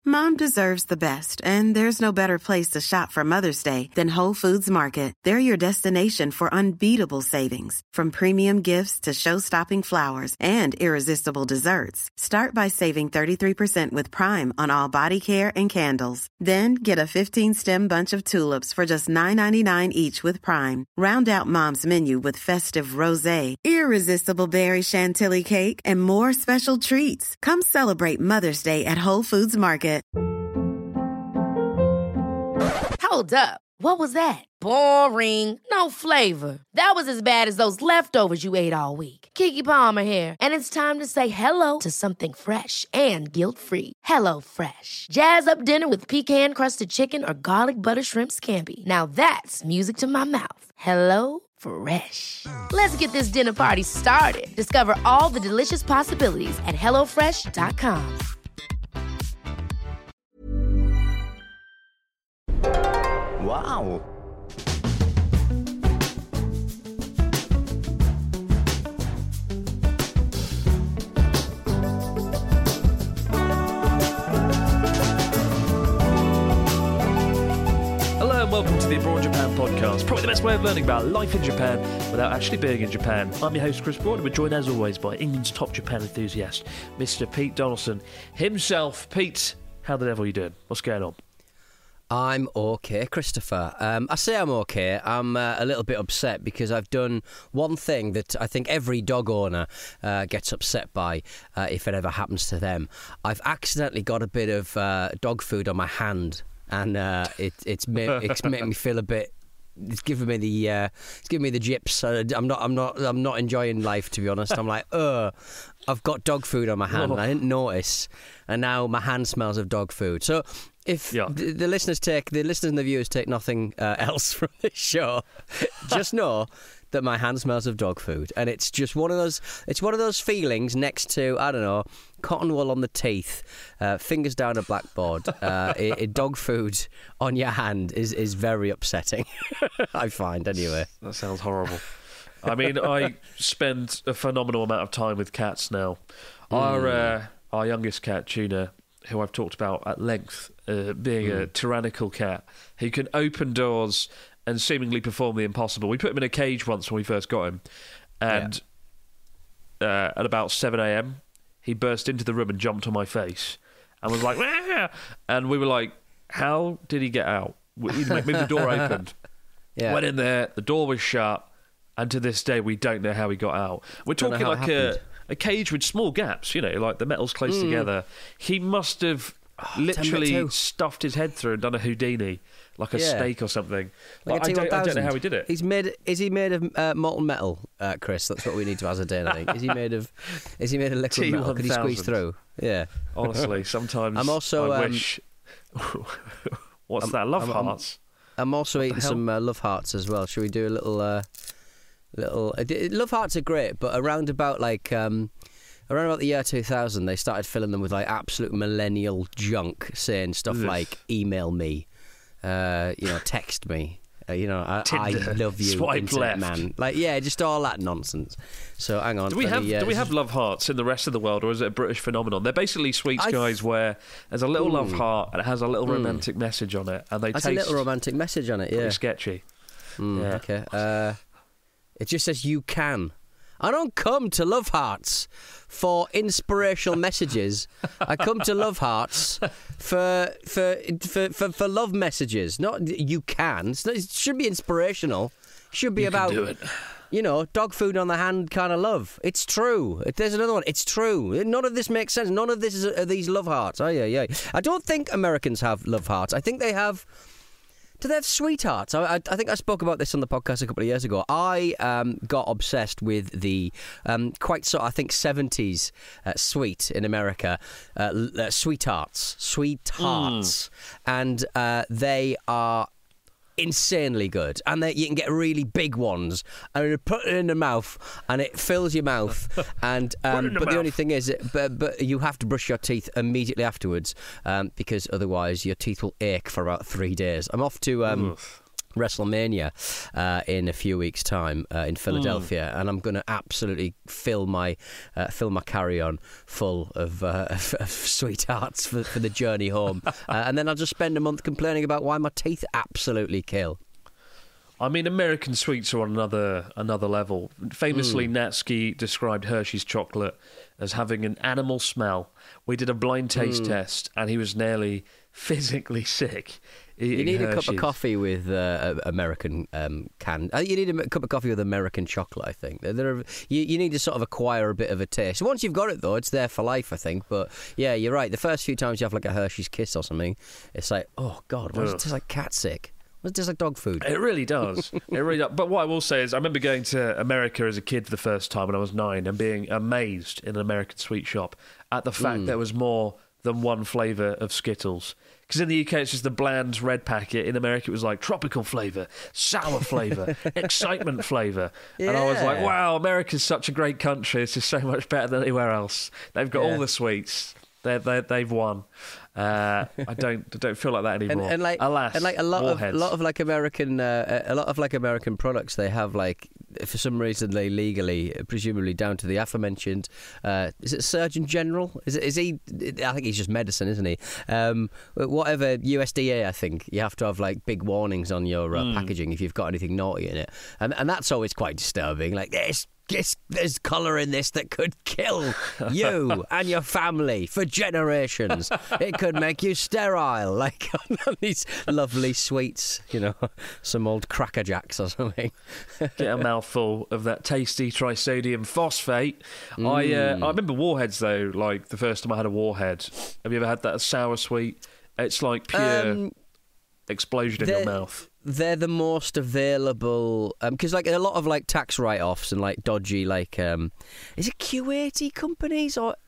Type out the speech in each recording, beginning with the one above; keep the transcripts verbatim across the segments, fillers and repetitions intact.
Mom deserves the best, and there's no better place to shop for Mother's Day than Whole Foods Market. They're your destination for unbeatable savings, from premium gifts to show-stopping flowers and irresistible desserts. Start by saving thirty-three percent with Prime on all body care and candles. Then get a fifteen-stem bunch of tulips for just nine ninety-nine each with Prime. Round out Mom's menu with festive rosé, irresistible berry chantilly cake, and more special treats. Come celebrate Mother's Day at Whole Foods Market. Hold up. What was that? Boring. No flavor. That was as bad as those leftovers you ate all week. Keke Palmer here, and it's time to say hello to something fresh and guilt-free. Hello Fresh. Jazz up dinner with pecan-crusted chicken or garlic butter shrimp scampi. Now that's music to my mouth. Hello Fresh. Let's get this dinner party started. Discover all the delicious possibilities at hello fresh dot com. Wow. Hello and welcome to the Abroad Japan podcast, probably the best way of learning about life in Japan without actually being in Japan. I'm your host Chris Broad, and we're joined as always by England's top Japan enthusiast, Mister Pete Donaldson himself. Pete, how the devil are you doing? What's going on? I'm okay, Christopher. Um, I say I'm okay. I'm uh, a little bit upset because I've done one thing that I think every dog owner uh, gets upset by uh, if it ever happens to them. I've accidentally got a bit of uh, dog food on my hand, and uh, it, it's made, it's made me feel a bit. It's giving me the uh, it's giving me the jips. I'm not I'm not I'm not enjoying life, to be honest. I'm like, ugh, I've got dog food on my hand, and I didn't notice, and now my hand smells of dog food. So. If yeah. the, the listeners take the listeners and the viewers take nothing uh, else from this show, just know that my hand smells of dog food, and it's just one of those. It's one of those feelings next to I don't know, cotton wool on the teeth, uh, fingers down a blackboard. Uh, a, a dog food on your hand is is very upsetting. I find anyway. That sounds horrible. I mean, I spend a phenomenal amount of time with cats now. Mm. Our uh, our youngest cat, Tuna, who I've talked about at length, uh, being mm. a tyrannical cat. He can open doors and seemingly perform the impossible. We put him in a cage once when we first got him, and yeah. uh, at about seven a.m, he burst into the room and jumped on my face and was like, "Wah!" And we were like, how did he get out? Maybe the door opened. Yeah. Went in there, the door was shut, and to this day, we don't know how he got out. We're talking like a... a cage with small gaps, you know, like the metal's close mm. together. He must have oh, literally stuffed his head through and done a Houdini, like a yeah. snake or something. Like like, a I, don't, I don't know how he did it. He's made. Is he made of uh, molten metal, uh, Chris? That's what we need to ascertain. I think. Is he made of? Is he made of liquid metal? Could he squeeze through? Yeah. Honestly, sometimes I'm also. I um, wish. What's I'm, that? Love I'm, hearts. I'm, I'm also eating some uh, love hearts as well. Should we do a little? Uh, little. Uh, love hearts are great, but around about like. Um, Around about the year two thousand, they started filling them with like absolute millennial junk, saying stuff Ugh. like "email me," uh, you know, "text me," uh, you know, I, I love you, Swipe internet left. man. Like, yeah, just all that nonsense. So, hang on. Do we have me, uh, do we have love hearts in the rest of the world, or is it a British phenomenon? They're basically sweet skies where there's a little mm. love heart and it has a little romantic mm. message on it, and they Has taste a little romantic message on it. Yeah, pretty sketchy. Mm, yeah. Okay. Uh, it just says "you can." I don't come to Love Hearts for inspirational messages. I come to Love Hearts for for for for, for love messages. Not you can. It's not, it should be inspirational. It should be you about can do it. You know, dog food on the hand kind of love. It's true. There's another one. It's true. None of this makes sense. None of this is are these love hearts. Oh yeah, yeah. I don't think Americans have love hearts. I think they have. Do they have sweethearts? I, I, I think I spoke about this on the podcast a couple of years ago. I um, got obsessed with the um, quite sort of, I think, seventies uh, sweet in America, uh, uh, sweethearts, sweethearts, mm. and uh, they are insanely good, and they, you can get really big ones, and you put it in the mouth, and it fills your mouth. And um, the but mouth. The only thing is, it, but but you have to brush your teeth immediately afterwards, um, because otherwise your teeth will ache for about three days. I'm off to. Um, WrestleMania uh, in a few weeks' time uh, in Philadelphia, mm. and I'm going to absolutely fill my uh, fill my carry-on full of, uh, of, of sweethearts for, for the journey home, uh, and then I'll just spend a month complaining about why my teeth absolutely kill. I mean, American sweets are on another another level. Famously, mm. Natsuki described Hershey's chocolate as having an animal smell. We did a blind taste mm. test, and he was nearly physically sick. You need Hershey's. a cup of coffee with uh, American um, can. Uh, you need a cup of coffee with American chocolate, I think. There are, you, you need to sort of acquire a bit of a taste. Once you've got it, though, it's there for life, I think. But yeah, you're right. The first few times you have like a Hershey's Kiss or something, it's like, oh God, why does it taste like cat sick? It tastes like dog food. It really does. It really does. But what I will say is I remember going to America as a kid for the first time when I was nine and being amazed in an American sweet shop at the fact mm. there was more than one flavour of Skittles. Because in the U K it's just the bland red packet. In America it was like tropical flavour, sour flavour, excitement flavour. Yeah. And I was like, wow, America's such a great country. It's just so much better than anywhere else. They've got yeah. all the sweets. They're, they're, they've won. Uh, I don't I don't feel like that anymore. And, and like, Alas, and like a lot warheads. of a lot of like American uh, a lot of like American products, they have like for some reason they legally, presumably down to the aforementioned, uh, is it Surgeon General? Is it is he? I think he's just medicine, isn't he? Um, whatever U S D A, I think you have to have like big warnings on your uh, mm. packaging if you've got anything naughty in it, and and that's always quite disturbing. Like this. This, there's colour in this that could kill you and your family for generations. It could make you sterile, like on these lovely sweets, you know, some old Cracker Jacks or something. Get a mouthful of that tasty trisodium phosphate. Mm. I uh, I remember Warheads, though, like the first time I had a Warhead. Have you ever had that sour sweet? It's like pure um, explosion in your mouth. They're the most available because, um, like, a lot of like tax write-offs and like dodgy, like, um, is it Q eighty companies or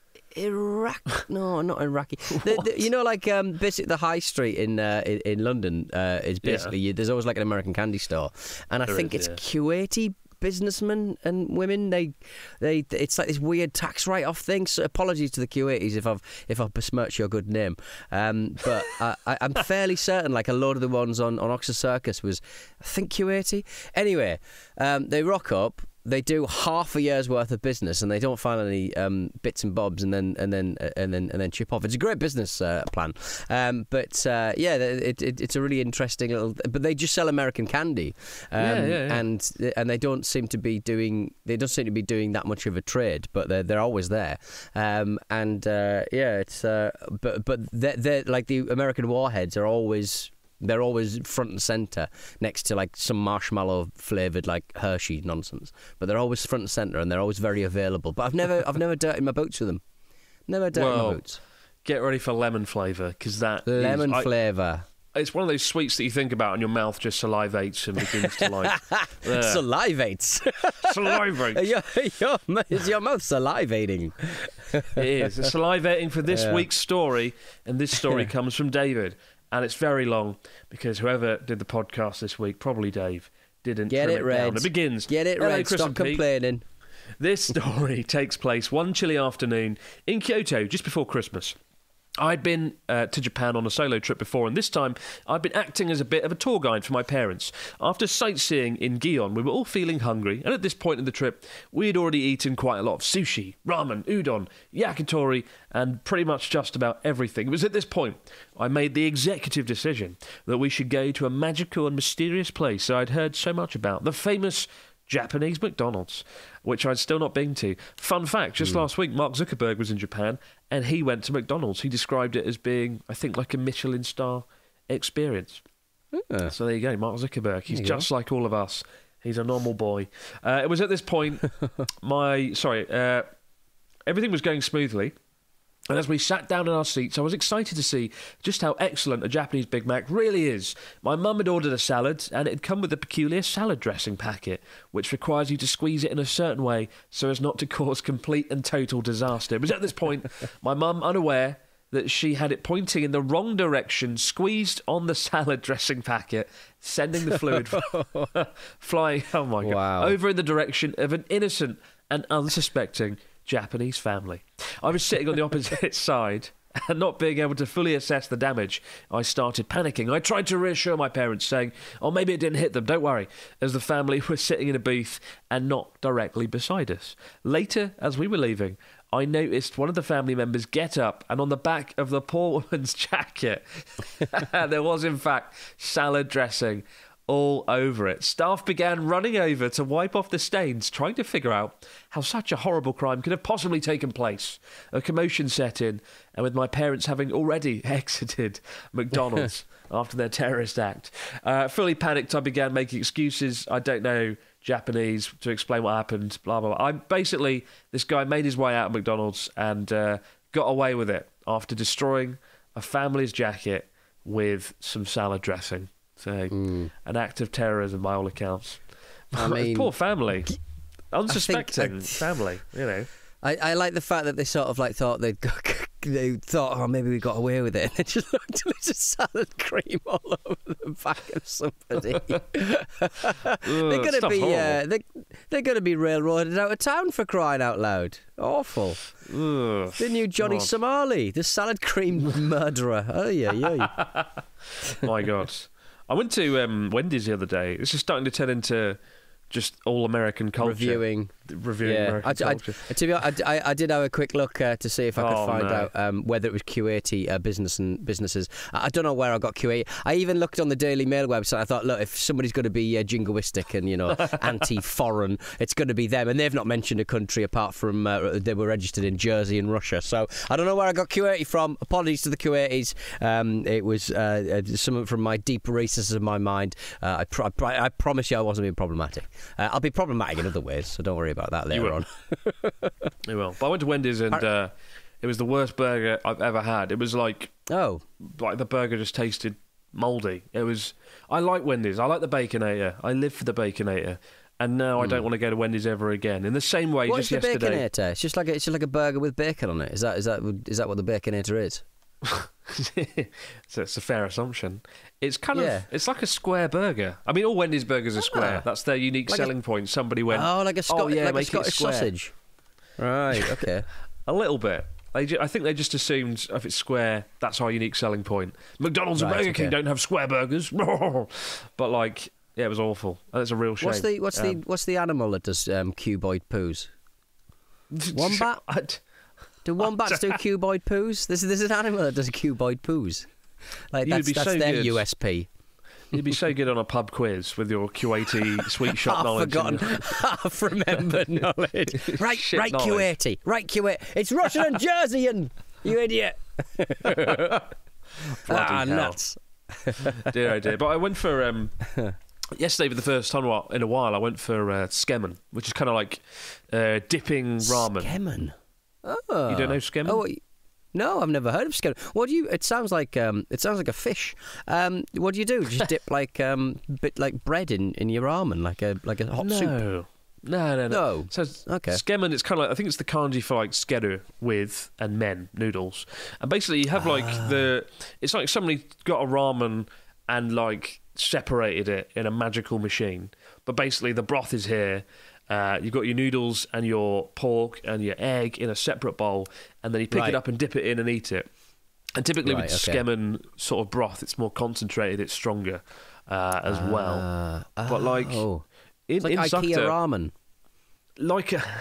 Iraq? No, not Iraqi. the, the, you know, like, um, basically the high street in uh, in, in London uh, is basically yeah. you, there's always like an American candy store, and I there think is, it's yeah. Q eighty. Businessmen and women, they, they, it's like this weird tax write-off thing. So apologies to the Q eighties if I've if I've besmirched your good name, um, but I, I, I'm fairly certain like a load of the ones on, on Oxford Circus was, I think Q eighty. Anyway, um, they rock up. They do half a year's worth of business, and they don't find any um, bits and bobs, and then and then and then and then chip off. It's a great business uh, plan, um, but uh, yeah, it, it, it's a really interesting little. But they just sell American candy, um, yeah, yeah, yeah. and and they don't seem to be doing. They don't seem to be doing that much of a trade, but they're they're always there, um, and uh, yeah, it's. Uh, but but they're, they're like the American Warheads are always. They're always front and centre next to like some marshmallow flavoured like Hershey nonsense. But they're always front and centre and they're always very available. But I've never I've never dirtied my boots with them. Never dirtied well, my boots. Get ready for lemon flavour because that lemon is, flavour. I, it's one of those sweets that you think about and your mouth just salivates and begins to like uh, salivates. Salivates. your, your, is your mouth salivating? It is. It's salivating for this yeah. week's story, and this story comes from David. And it's very long because whoever did the podcast this week, probably Dave, didn't get trim it, it Red. down. It begins. Get it, Hello, Red. Chris Stop complaining. This story takes place one chilly afternoon in Kyoto just before Christmas. I'd been uh, to Japan on a solo trip before, and this time I'd been acting as a bit of a tour guide for my parents. After sightseeing in Gion, we were all feeling hungry, and at this point in the trip, we had already eaten quite a lot of sushi, ramen, udon, yakitori, and pretty much just about everything. It was at this point I made the executive decision that we should go to a magical and mysterious place I'd heard so much about, the famous Japanese McDonald's, which I'd still not been to. Fun fact, just mm. last week, Mark Zuckerberg was in Japan, and he went to McDonald's. He described it as being, I think, like a Michelin star experience. Yeah. So there you go, Mark Zuckerberg. He's just go. like all of us. He's a normal boy. Uh, it was at this point, my, sorry, uh, everything was going smoothly. And as we sat down in our seats, I was excited to see just how excellent a Japanese Big Mac really is. My mum had ordered a salad, and it had come with a peculiar salad dressing packet, which requires you to squeeze it in a certain way so as not to cause complete and total disaster. It was at this point, my mum, unaware that she had it pointing in the wrong direction, squeezed on the salad dressing packet, sending the fluid flying, oh my God, wow. over in the direction of an innocent and unsuspecting Japanese family. I was sitting on the opposite side And not being able to fully assess the damage, I started panicking. I tried to reassure my parents, saying, oh, maybe it didn't hit them, don't worry, as the family was sitting in a booth and not directly beside us. Later, as we were leaving, I noticed one of the family members get up, and on the back of the poor woman's jacket, there was, in fact, salad dressing all over it. Staff began running over to wipe off the stains, trying to figure out how such a horrible crime could have possibly taken place. A commotion set in, and with my parents having already exited McDonald's after their terrorist act, uh, fully panicked, I began making excuses. I don't know Japanese to explain what happened, blah, blah, blah. I basically, this guy made his way out of McDonald's and uh, got away with it after destroying a family's jacket with some salad dressing. So, mm. an act of terrorism by all accounts. I mean, poor family. Unsuspecting I family, you know. I, I like the fact that they sort of like thought they'd got, they thought, oh, maybe we got away with it, and they just looked at a salad cream all over the back of somebody. Ugh, they're gonna be, uh, they, they're gonna be railroaded out of town for crying out loud. Awful. Ugh, the new Johnny God. Somali, the salad cream murderer. Oh yeah, yeah. My God. I went to um, Wendy's the other day. It's just starting to turn into just all American culture. Reviewing. Reviewing yeah. American I, culture. I, to be honest, I, I did have a quick look uh, to see if I could oh, find no. out um, whether it was Q eighty uh, business and businesses. I, I don't know where I got Q eighty. I even looked on the Daily Mail website. I thought, look, if somebody's going to be uh, jingoistic and, you know, anti-foreign, it's going to be them. And they've not mentioned a country apart from uh, they were registered in Jersey and Russia. So I don't know where I got Q eighty from. Apologies to the Q eighties. Um, it was uh, something from my deep recesses of my mind. Uh, I, pr- I, pr- I promise you I wasn't being problematic. Uh, I'll be problematic in other ways, so don't worry about that later on. You will. But I went to Wendy's and uh, it was the worst burger I've ever had. It was like, oh, like the burger just tasted mouldy. It was. I like Wendy's. I like the Baconator. I live for the Baconator, and now mm. I don't want to go to Wendy's ever again. In the same way, what just is the yesterday. Baconator? It's just like a, it's just like a burger with bacon on it. Is that is that is that what the Baconator is? So it's a fair assumption. It's kind yeah. of it's like a square burger. I mean, all Wendy's burgers are square. Ah. That's their unique like selling a, point. Somebody went, oh, like a, Scot- oh, yeah, like make a Scottish it square. sausage. Right. Okay. A little bit. They ju- I think they just assumed if it's square, that's our unique selling point. McDonald's and right, Burger okay. King don't have square burgers, but like, yeah, it was awful. That's a real shame. What's the what's um, the what's the animal that does um, cuboid poos? Wombat. Do wombats do cuboid poos? There's, there's an animal that does cuboid poos. Like You'd that's, be that's so their good. U S P. You'd be so good on a pub quiz with your Q eighty sweet shop I've knowledge. forgotten. I've remembered knowledge. Right, Shit right knowledge. Q eighty. Right Q eighty. It's Russian and Jerseyan, you idiot. Bloody ah, hell. nuts. Dear, oh dear. But I went for... Um, yesterday, for the first time in a while, I went for uh, Skemen, which is kind of like uh, dipping ramen. Skemen? Oh. You don't know Skemen? Oh, no, I've never heard of Skemen. What do you? It sounds like um, it sounds like a fish. Um, what do you do? Just dip like um, bit like bread in, in your ramen, like a like a hot no. soup. No, no, no. No. So okay. Skemen, it's kind of like, I think it's the kanji for like skeru with and men noodles, and basically you have like ah. the. It's like somebody got a ramen and like separated it in a magical machine, but basically the broth is here. Uh, you've got your noodles and your pork and your egg in a separate bowl, and then you pick right. it up and dip it in and eat it. And typically right, with okay. Skemen sort of broth, it's more concentrated, it's stronger uh, as uh, well. But like, oh. in, it's like in IKEA Sakata, ramen. like a,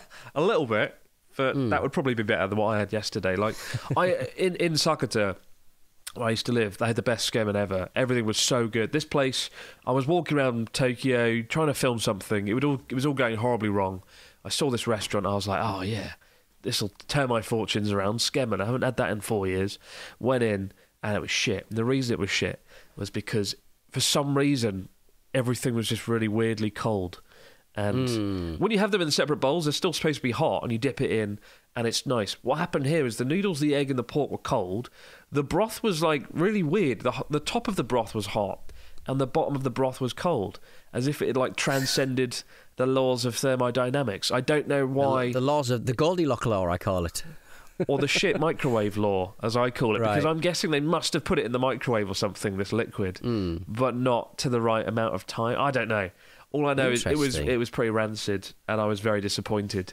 a little bit, but mm. that would probably be better than what I had yesterday. Like I in in Sakata, where I used to live, they had the best Skemen ever. Everything was so good. This place, I was walking around Tokyo trying to film something. It would all it was all going horribly wrong. I saw this restaurant. I was like, oh yeah, this will turn my fortunes around. Skemen. I haven't had that in four years. Went in and it was shit. And the reason it was shit was because for some reason everything was just really weirdly cold. And mm. when you have them in separate bowls, they're still supposed to be hot, and you dip it in, and it's nice. What happened here is the noodles, the egg, and the pork were cold. The broth was like really weird. The the top of the broth was hot, and the bottom of the broth was cold, as if it had like transcended the laws of thermodynamics. I don't know why. The, the laws of the Goldilocks law, I call it. Or the shit microwave law, as I call it, right. because I'm guessing they must have put it in the microwave or something, this liquid, mm. but not to the right amount of time. I don't know. All I know is it was it was pretty rancid, and I was very disappointed.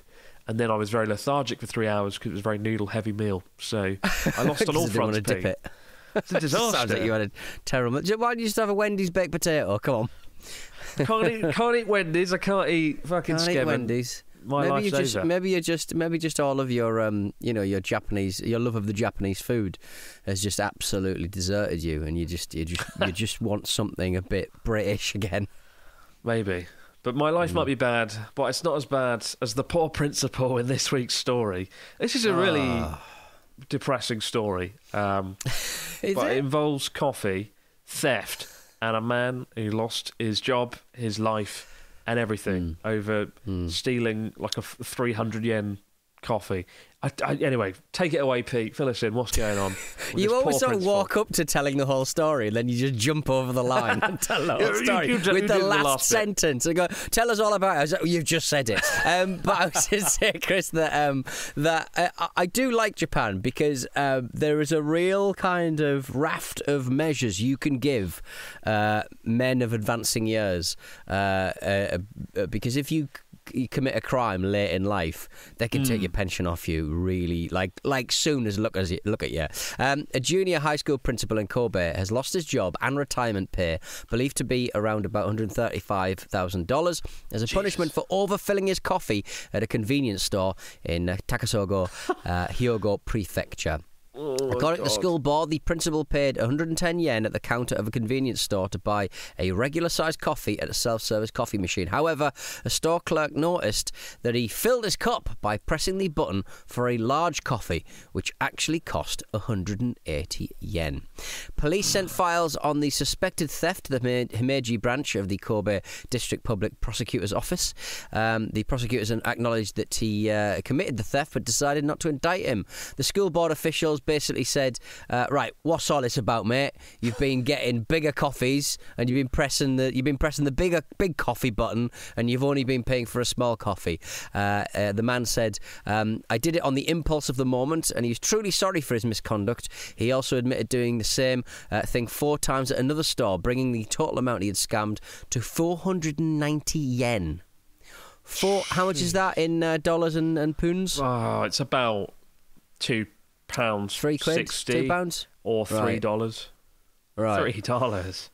and then I was very lethargic for three hours because it was a very noodle-heavy meal. So I lost on all fronts. Dip it. It's a disaster. Sounds like you had a terrible. Why don't you just have a Wendy's baked potato? Come on. Can't eat, can't eat Wendy's. I can't eat fucking Can't eat Skevin. Wendy's. My maybe life's you just, over. maybe you just, maybe just all of your, um, you know, your Japanese, your love of the Japanese food has just absolutely deserted you, and you just, you just, you just want something a bit British again. Maybe. But my life Mm. might be bad, but it's not as bad as the poor principal in this week's story. This is a really Ah. depressing story. Um, Is but it? it involves coffee, theft, and a man who lost his job, his life, and everything over stealing like a f- three hundred yen coffee. I, I, anyway, take it away, Pete. Fill us in. What's going on? with You this always poor sort of principal? walk up to telling the whole story, and then you just jump over the line and tell the whole You- you- story you did- with you the did the last, last bit. sentence. And go, tell us all about it. I was like, you've just said it. Um, but I was just saying, Chris, that um, that uh, I- I do like Japan because um, there is a real kind of raft of measures you can give uh, men of advancing years. Uh, uh, uh, because if you you commit a crime late in life, they can take your pension off you really, like like soon as look as you, look at you. Um, a junior high school principal in Kobe has lost his job and retirement pay, believed to be around about one hundred thirty-five thousand dollars, as a punishment for overfilling his coffee at a convenience store in uh, Takasogo, uh, Hyogo Prefecture. According to the school board, the principal paid one hundred ten yen at the counter of a convenience store to buy a regular-sized coffee at a self-service coffee machine. However, a store clerk noticed that he filled his cup by pressing the button for a large coffee, which actually cost one hundred eighty yen. Police sent files on the suspected theft to the Himeji branch of the Kobe District Public Prosecutor's Office. Um, the prosecutors acknowledged that he uh, committed the theft but decided not to indict him. The school board officials basically said, uh, right, what's all this about, mate? You've been getting bigger coffees and you've been pressing the you've been pressing the bigger big coffee button, and you've only been paying for a small coffee. Uh, uh, the man said, um, I did it on the impulse of the moment, and he was truly sorry for his misconduct. He also admitted doing the same uh, thing four times at another store, bringing the total amount he had scammed to four hundred ninety yen. Four, how much is that in uh, dollars and, and pounds? Oh, it's about two pounds, Three quid? sixty, Two pounds? or three Right. dollars. Right. Three dollars.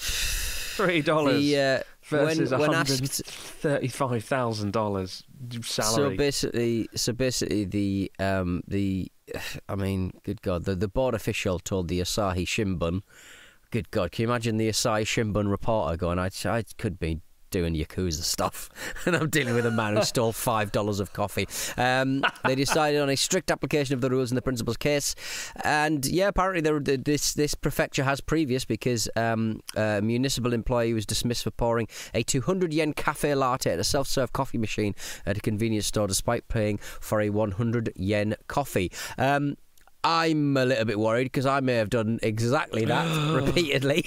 Three dollars The, uh, versus when- when one hundred asked- thirty-five thousand dollars So salary. basically, so basically, the um, the, I mean, good God, the the board official told the Asahi Shimbun, good God, can you imagine the Asahi Shimbun reporter going, I I could be doing Yakuza stuff, and I'm dealing with a man who stole five dollars of coffee. Um, they decided on a strict application of the rules in the principal's case, and yeah, apparently there, this this prefecture has previous, because um, a municipal employee was dismissed for pouring a two hundred yen cafe latte at a self-serve coffee machine at a convenience store, despite paying for a one hundred yen coffee. Um, I'm a little bit worried because I may have done exactly that repeatedly.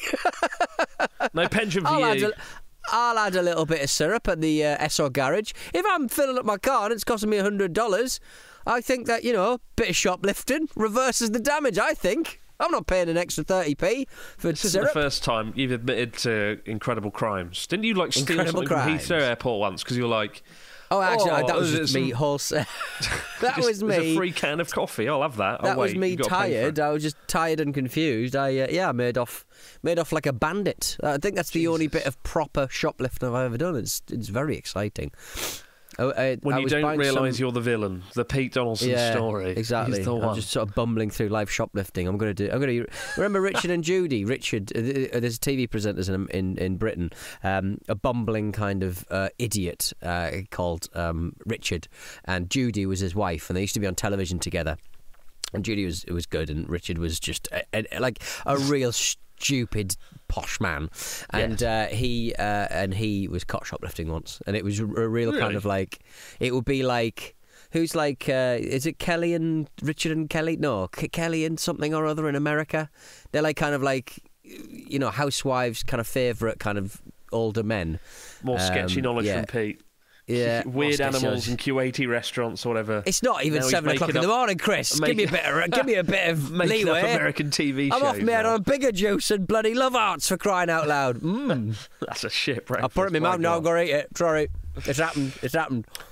No pension for I'll add, you. a, I'll add a little bit of syrup at the uh, Esso garage. If I'm filling up my car and it's costing me one hundred dollars, I think that, you know, bit of shoplifting reverses the damage, I think. I'm not paying an extra thirty p for This isn't syrup. the first time you've admitted to incredible crimes. Didn't you like steal Incredible something crimes. from Heathrow Airport once because you were like, Oh, actually, Oh, that was is it just me some- wholesale. that just- was there's me. a free can of coffee. I'll have that. That oh, was wait, me you've got to pay for tired. it. I was just tired and confused. I uh, yeah, I made off, made off like a bandit. I think that's the only Jesus. bit of proper shoplifting I've ever done. It's it's very exciting. I, I, When I you was don't buying realise some- you're the villain, the Pete Donaldson yeah, story. Exactly. He's the I'm one. just sort of bumbling through life shoplifting. I'm going to do. I'm going to remember Richard and Judy. Richard, uh, uh, there's T V presenters in in, in Britain. Um, a bumbling kind of uh, idiot uh, called um, Richard, and Judy was his wife, and they used to be on television together. And Judy was was good, and Richard was just a, a, like a real stupid posh man, and uh, he uh, and he was caught shoplifting once, and it was a real Really? kind of like, it would be like, who's like, uh, is it Kelly and Richard and Kelly? No, K- Kelly and something or other in America. They're like kind of like, you know, housewives' kind of favourite kind of older men. More sketchy Um, knowledge yeah. from Pete. Yeah, Weird more animals sketchy. in Kuwaiti restaurants or whatever. It's not even Now he's seven o'clock in making the up- morning, Chris. Give me a making- bit of give me a bit of Making leeway. up American T V shows. I'm off, mate, now. on a bigger juice and bloody love arts, for crying out loud. Mm. That's a shit I'll breakfast. put it in my my mouth now, God. go eat it. Sorry. It's happened. It's happened.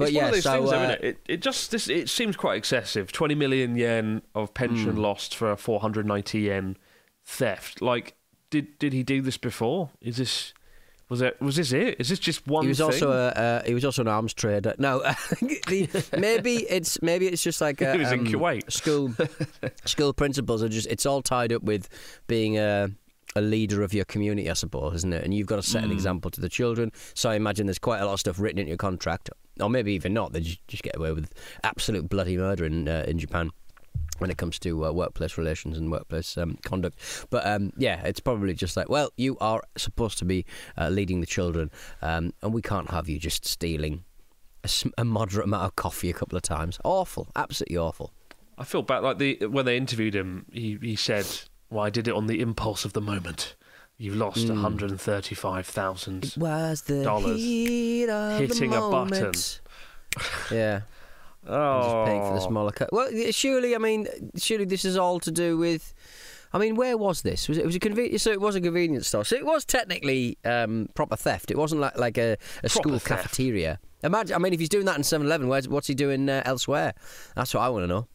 But it's yeah, one of those so, things, though, uh, isn't it? It, it just this, it seems quite excessive. twenty million yen of pension Hmm. lost for a four hundred ninety yen theft. Like, did did he do this before? Is this was it? Was this it? Is this just one? He was thing? also a uh, he was also an arms trader. No, the, maybe it's maybe it's just like a, He was in um, Kuwait. school school principals are just it's all tied up with being a a leader of your community, I suppose, isn't it? And you've got to set an example to the children. So I imagine there's quite a lot of stuff written into your contract, or maybe even not. They just, just get away with absolute bloody murder in uh, in Japan when it comes to uh, workplace relations and workplace um, conduct. But um, yeah, it's probably just like, well, you are supposed to be uh, leading the children, um, and we can't have you just stealing a, sm- a moderate amount of coffee a couple of times. Awful, absolutely awful. I feel bad. Like the when they interviewed him, he he said, "Well, I did it on the impulse of the moment. You lost one hundred thirty-five thousand Was the dollars heat of hitting the a button." moment. Yeah. Oh, I'm just paying for the smaller cut. Well, surely, I mean, surely this is all to do with. I mean, where was this? Was it, it was a convenience? So it was a convenience store. So it was technically um, proper theft. It wasn't like like a, a school theft. cafeteria. Imagine. I mean, if he's doing that in seven eleven, where's what's he doing uh, elsewhere? That's what I want to know.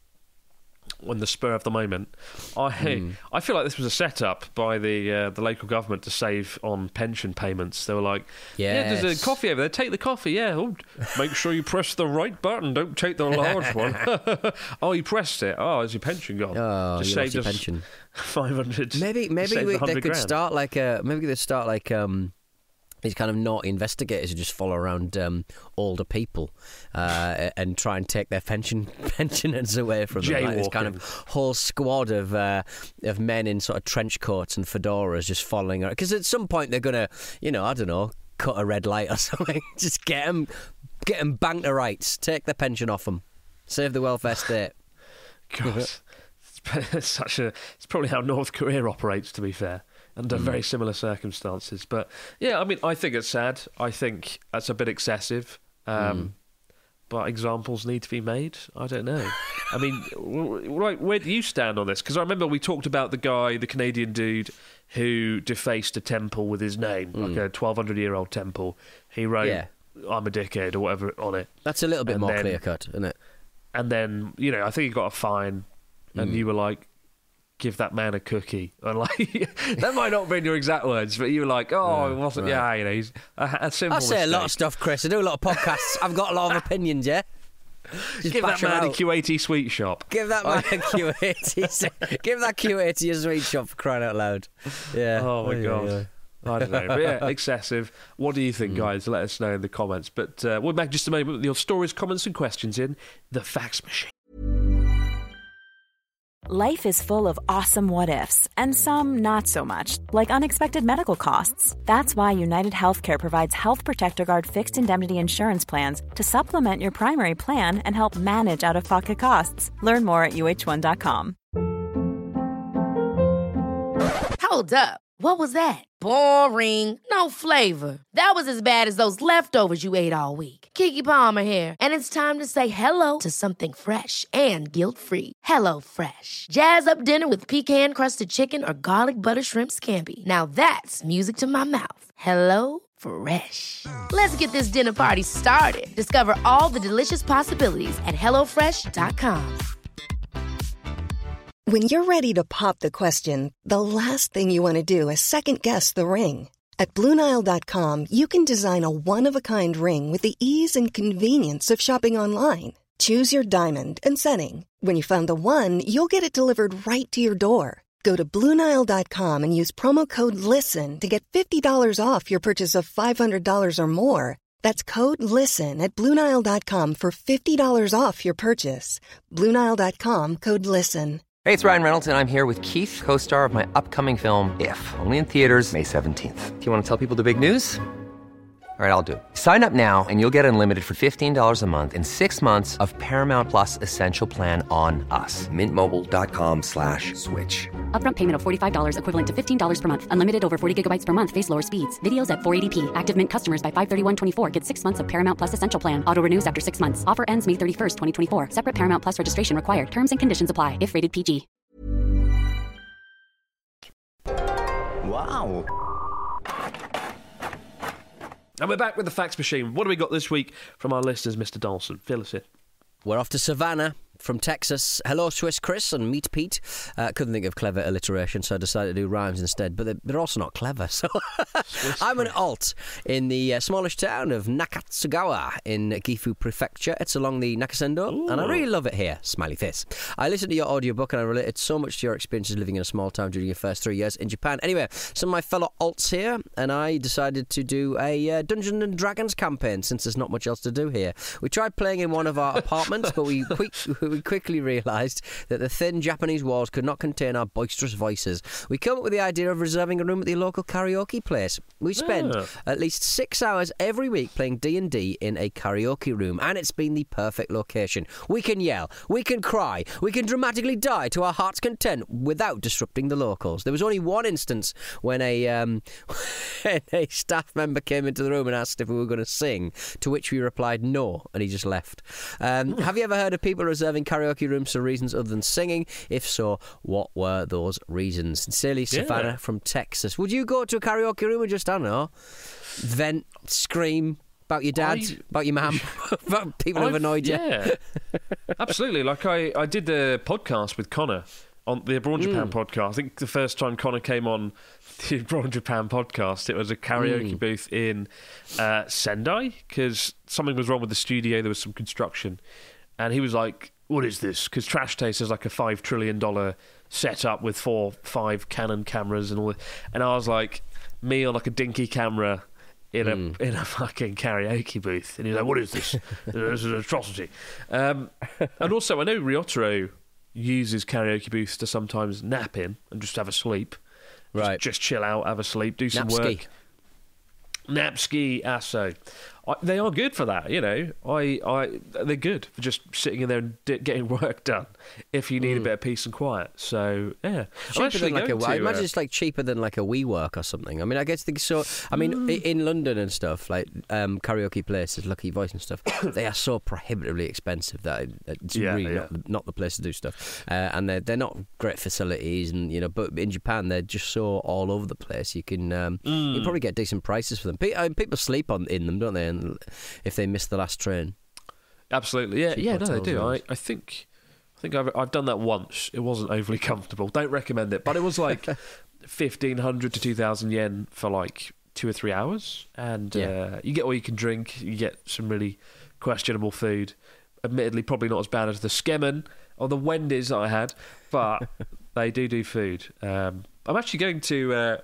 On the spur of the moment, I Hmm. I feel like this was a setup by the uh, the local government to save on pension payments. They were like, "Yeah, there's Yes. a coffee over there. Take the coffee. Yeah, oh, make sure you press the right button. Don't take the large one." Oh, you pressed it. Oh, is your pension gone? Oh, Just you lost saved your us pension. five hundred. Maybe maybe saved we, one they hundred could grand. start like a maybe they start like um these kind of naughty investigators who just follow around um, older people uh, and try and take their pension pensioners away from them. Like this kind of whole squad of uh, of men in sort of trench coats and fedoras just following around. Because at some point they're gonna, you know, I don't know, cut a red light or something. Just get them, get them banked to rights. Take their pension off them. Save the welfare state. God, it's such a. It's probably how North Korea operates, to be fair, under very similar circumstances. But yeah, I mean, I think it's sad. I think that's a bit excessive. Um, But examples need to be made. I don't know. I mean, w- like, where do you stand on this? Because I remember we talked about the guy, the Canadian dude, who defaced a temple with his name, like a twelve hundred year old temple. He wrote, Yeah. "I'm a dickhead" or whatever on it. That's a little bit And more then- clear cut, isn't it? And then, you know, I think he got a fine, and you were like, "Give that man a cookie." And like, that might not have been your exact words, but you were like, "Oh, it wasn't." right. Yeah, you know, he's a, a simple I say a lot of mistake. stuff, Chris. I do a lot of podcasts. I've got a lot of opinions, yeah? Just Give that bash 'em man a out. Q eighty sweet shop. Give that man a Q eighty. Give that Q eighty a sweet shop for crying out loud. Yeah. Oh my yeah, god. yeah. I don't know. But yeah, excessive. What do you think, Hmm. guys? Let us know in the comments. But uh, we'll be back just a moment with your stories, comments, and questions in the fax machine. Life is full of awesome what ifs, and some not so much, like unexpected medical costs. That's why United Healthcare provides Health Protector Guard fixed indemnity insurance plans to supplement your primary plan and help manage out of pocket costs. Learn more at U H one dot com. Hold up. What was that? Boring. No flavor. That was as bad as those leftovers you ate all week. Keke Palmer here, and it's time to say hello to something fresh and guilt-free. Hello Fresh. Jazz up dinner with pecan-crusted chicken or garlic butter shrimp scampi. Now that's music to my mouth. Hello Fresh. Let's get this dinner party started. Discover all the delicious possibilities at hello fresh dot com. When you're ready to pop the question, the last thing you want to do is second-guess the ring. At Blue Nile dot com, you can design a one-of-a-kind ring with the ease and convenience of shopping online. Choose your diamond and setting. When you find the one, you'll get it delivered right to your door. Go to Blue Nile dot com and use promo code LISTEN to get fifty dollars off your purchase of five hundred dollars or more. That's code LISTEN at Blue Nile dot com for fifty dollars off your purchase. Blue Nile dot com, code LISTEN. Hey, it's Ryan Reynolds, and I'm here with Keith, co-star of my upcoming film, If, only in theaters May seventeenth. Do you want to tell people the big news? All right, I'll do it. Sign up now and you'll get unlimited for fifteen dollars a month and six months of Paramount Plus Essential Plan on us. Mint Mobile dot com slash switch. Upfront payment of forty-five dollars equivalent to fifteen dollars per month. Unlimited over forty gigabytes per month. Face lower speeds. Videos at four eighty p. Active Mint customers by five thirty-one twenty-four get six months of Paramount Plus Essential Plan. Auto renews after six months. Offer ends May thirty-first, twenty twenty-four. Separate Paramount Plus registration required. Terms and conditions apply if rated P G. Wow. And we're back with the Fax Machine. What do we got this week from our listeners, Mister Dawson? Fill us in. We're off to Savannah from Texas. Hello, Swiss Chris and Meet Pete. Uh, couldn't think of clever alliteration, so I decided to do rhymes instead. But they're, they're also not clever. So I'm an alt in the uh, smallish town of Nakatsugawa in Gifu Prefecture. It's along the Nakasendo, Ooh. and I really love it here. Smiley face. I listened to your audiobook and I related so much to your experiences living in a small town during your first three years in Japan. Anyway, some of my fellow alts here and I decided to do a uh, Dungeons and Dragons campaign since there's not much else to do here. We tried playing in one of our apartments, but we quick, we quickly realised that the thin Japanese walls could not contain our boisterous voices. We came up with the idea of reserving a room at the local karaoke place. We spend yeah. at least six hours every week playing D and D in a karaoke room, and it's been the perfect location. We can yell, we can cry, we can dramatically die to our heart's content without disrupting the locals. There was only one instance when a, um, when a staff member came into the room and asked if we were going to sing, to which we replied no, and he just left. Um, have you ever heard of people reserving karaoke rooms for reasons other than singing? If so, what were those reasons? Sincerely, Savannah yeah. from Texas. Would you go to a karaoke room and just, I don't know, vent, scream about your dad, I, about your mum, about people who've annoyed you? Yeah, absolutely. Like I, I did the podcast with Connor on the Abroad Japan mm. podcast. I think the first time Connor came on the Abroad Japan podcast, it was a karaoke mm. booth in uh, Sendai because something was wrong with the studio. There was some construction. And he was like, what is this? Because Trash Taste is like a five trillion dollars setup with four, five Canon cameras and all that. And I was like, me on like a dinky camera in a mm. in a fucking karaoke booth. And he's like, what is this? This is an atrocity. Um, and also, I know Ryotaro uses karaoke booths to sometimes nap in and just have a sleep. Right. Just, just chill out, have a sleep, do some Nap work. ski. Nap ski, Asso. I, they are good for that, you know. I, I, they're good for just sitting in there and d- getting work done if you need mm. a bit of peace and quiet. So, yeah. Cheaper than like a, to, I imagine uh, it's like cheaper than like a WeWork or something. I mean, I guess they so. I mean, mm. in London and stuff, like um, karaoke places, Lucky Voice and stuff, they are so prohibitively expensive that it's yeah, really yeah. not, not the place to do stuff. Uh, and they're they're not great facilities, and you know, but in Japan they're just so all over the place. You can um, mm. you can probably get decent prices for them. Pe- I mean, people sleep on in them, don't they? And if they miss the last train. Absolutely, yeah, Cheap yeah, no, they do. rooms. I, I think, I think I've I've done that once. It wasn't overly comfortable. Don't recommend it, but it was like fifteen hundred to two thousand yen for like two or three hours, and Yeah. uh, you get all you can drink. You get some really questionable food. Admittedly, probably not as bad as the Skemmen or the Wendy's that I had, but they do do food. Um, I'm actually going to uh,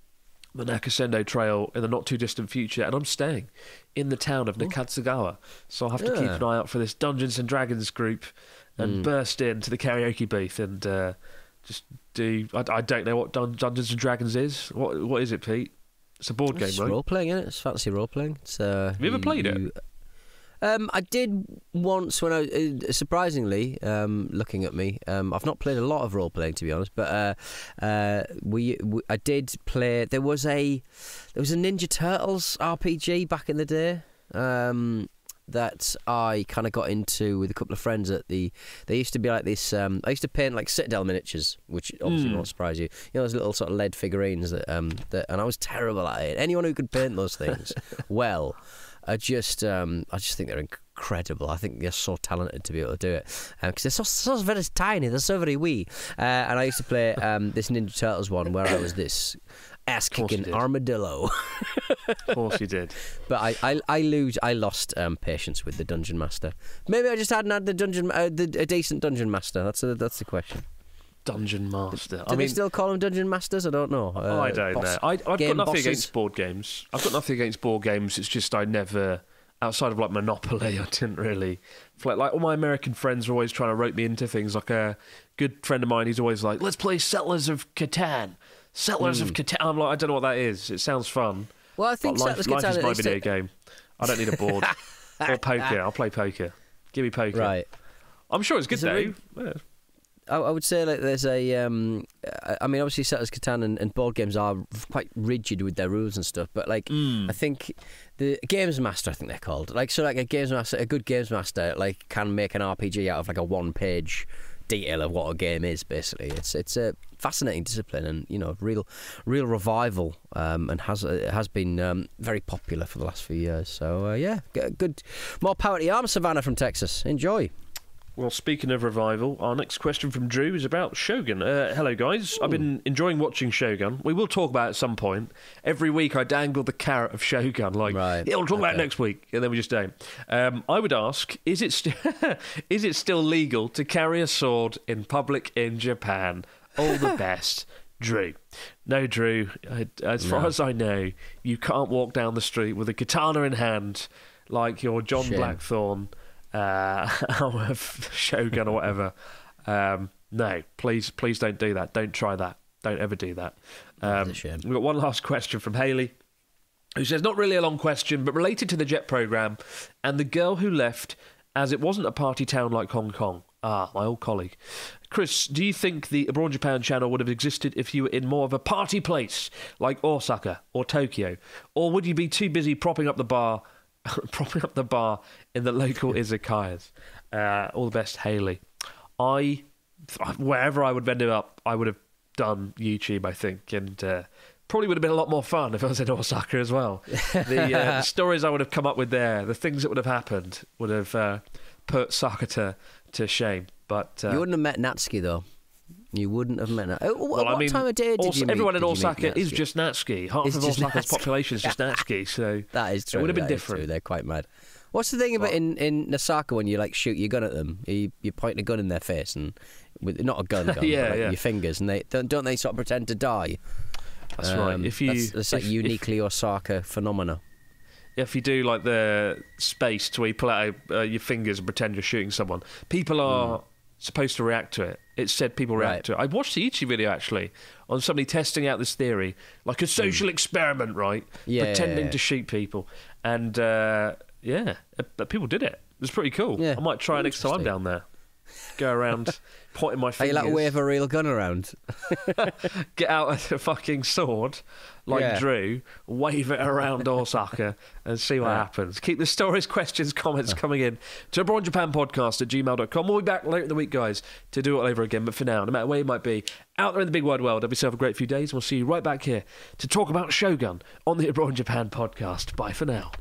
the Nakasendo Trail in the not too distant future, and I'm staying in the town of Nakatsugawa, so I'll have to Yeah. keep an eye out for this Dungeons and Dragons group and Mm. burst into the karaoke booth and uh, just do. I, I don't know what Dun- Dungeons and Dragons is. What what is it, Pete? It's a board It's game, right? role playing, isn't it? It's fantasy role playing. It's, uh, Have you ever played it? you- Um, I did once when I uh, surprisingly um, looking at me. Um, I've not played a lot of role playing to be honest, but uh, uh, we, we I did play. There was a there was a Ninja Turtles R P G back in the day. Um, that I kind of got into with a couple of friends at the. They used to be like this. Um, I used to paint like Citadel miniatures, which obviously Mm. won't surprise you. You know those little sort of lead figurines that. Um, that and I was terrible at it. Anyone who could paint those things well. I just, um, I just think they're incredible. I think they're so talented to be able to do it because they're so, so very tiny. They're so very wee. Uh, and I used to play um, this Ninja Turtles one where I was this ass-kicking armadillo. Of course you did. But I, I, I lose. I lost um, patience with the dungeon master. Maybe I just hadn't had the dungeon, uh, the, a decent dungeon master. That's a, that's the question. Dungeon Master. Do I they mean, still call them dungeon masters? I don't know. Uh, I don't boss- know. I, I've got game nothing bosses? against board games. I've got nothing against board games. It's just I never, outside of like Monopoly, I didn't really. Like, like all my American friends are always trying to rope me into things. Like a good friend of mine, he's always like, "Let's play Settlers of Catan." Settlers Mm. of Catan. I'm like, I don't know what that is. It sounds fun. Well, I think But life, Settlers life Catan is my is video to- game. I don't need a board or poker. I'll play poker. Give me poker. Right. I'm sure it's good Is it though. re- Yeah. I, I would say like there's a. Um, I I mean, obviously, Settlers Catan and, and board games are quite rigid with their rules and stuff. But like, Mm. I think the games master, I think they're called. Like, so like a games master, a good games master, like can make an R P G out of like a one page detail of what a game is. Basically, it's it's a fascinating discipline, and you know, real real revival, um, and has uh, has been um, very popular for the last few years. So uh, yeah, good, more power to your arm, Savannah from Texas. Enjoy. Well, speaking of revival, our next question from Drew is about Shogun. Uh, hello, guys. Ooh. I've been enjoying watching Shogun. We will talk about it at some point. Every week I dangle the carrot of Shogun, like, right. yeah, we'll talk okay. about it next week, and then we just don't. Um, I would ask, is it, st- is it still legal to carry a sword in public in Japan? All the best, Drew. No, Drew, I, as far no. as I know, you can't walk down the street with a katana in hand like you're John Shame. Blackthorne. Uh, Shogun or whatever. Um, no, please, please don't do that. Don't try that. Don't ever do that. Um, That's a shame. We've got one last question from Hayley, who says, not really a long question, but related to the JET programme and the girl who left as it wasn't a party town like Hong Kong. Ah, my old colleague. Chris, do you think the Abroad Japan channel would have existed if you were in more of a party place like Osaka or Tokyo? Or would you be too busy propping up the bar propping up the bar in the local izakayas? Uh, all the best, Hayley. I, wherever I would end up, I would have done YouTube, I think, and uh, probably would have been a lot more fun if I was in Osaka as well. The, uh, the stories I would have come up with there, the things that would have happened, would have uh, put Sakata to shame. But uh, you wouldn't have met Natsuki, though. You wouldn't have met Natsuki. What, well, I what mean, time of day did also, you meet, everyone in did Osaka is just Natsuki. Half it's of Osaka's Natsuki. population is just Natsuki, so that is true. It would have been that different. They're quite mad. What's the thing about in, in Nasaka when you like shoot your gun at them? You you point a gun in their face and with not a gun, gun yeah, but like yeah. your fingers, and they don't, don't they sort of pretend to die? That's um, right. If you, that's, that's like if, uniquely if, Osaka phenomena. If you do like the space to where you pull out uh, your fingers and pretend you're shooting someone, people are mm. supposed to react to it. It said people react right. to it. I watched a YouTube video actually on somebody testing out this theory, like a social mm. experiment, right? Yeah, pretending yeah, yeah. to shoot people, and uh, yeah, but people did it. It was pretty cool. Yeah. I might try it next time I'm down there. Go around pointing my fingers. Are you like wave a real gun around? Get out a fucking sword like yeah. Drew, wave it around Osaka and see what yeah. happens. Keep the stories, questions, comments coming in to Abroad Japan Podcast at gmail dot com. We'll be back later in the week, guys, to do it all over again. But for now, no matter where you might be, out there in the big wide world, have yourself a great few days. And we'll see you right back here to talk about Shogun on the Abroad Japan Podcast. Bye for now.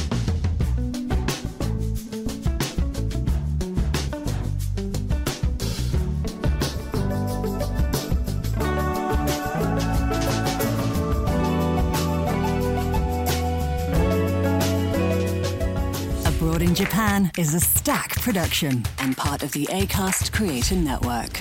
In Japan is a Stack production and part of the Acast Creator Network.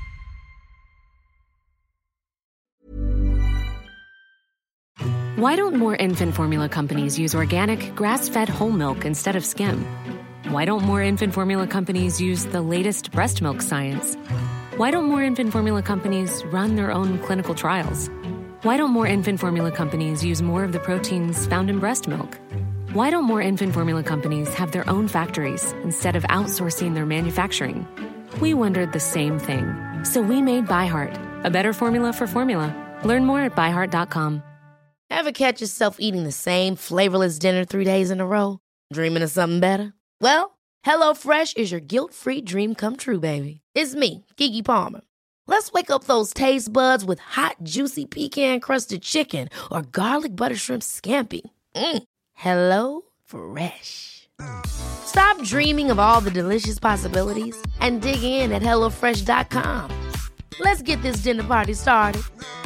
Why don't more infant formula companies use organic, grass-fed whole milk instead of skim? Why don't more infant formula companies use the latest breast milk science? Why don't more infant formula companies run their own clinical trials? Why don't more infant formula companies use more of the proteins found in breast milk? Why don't more infant formula companies have their own factories instead of outsourcing their manufacturing? We wondered the same thing. So we made ByHeart, a better formula for formula. Learn more at by heart dot com. Ever catch yourself eating the same flavorless dinner three days in a row? Dreaming of something better? Well, HelloFresh is your guilt-free dream come true, baby. It's me, Keke Palmer. Let's wake up those taste buds with hot, juicy pecan-crusted chicken or garlic butter shrimp scampi. Mm. Hello Fresh. Stop dreaming of all the delicious possibilities and dig in at hello fresh dot com. Let's get this dinner party started.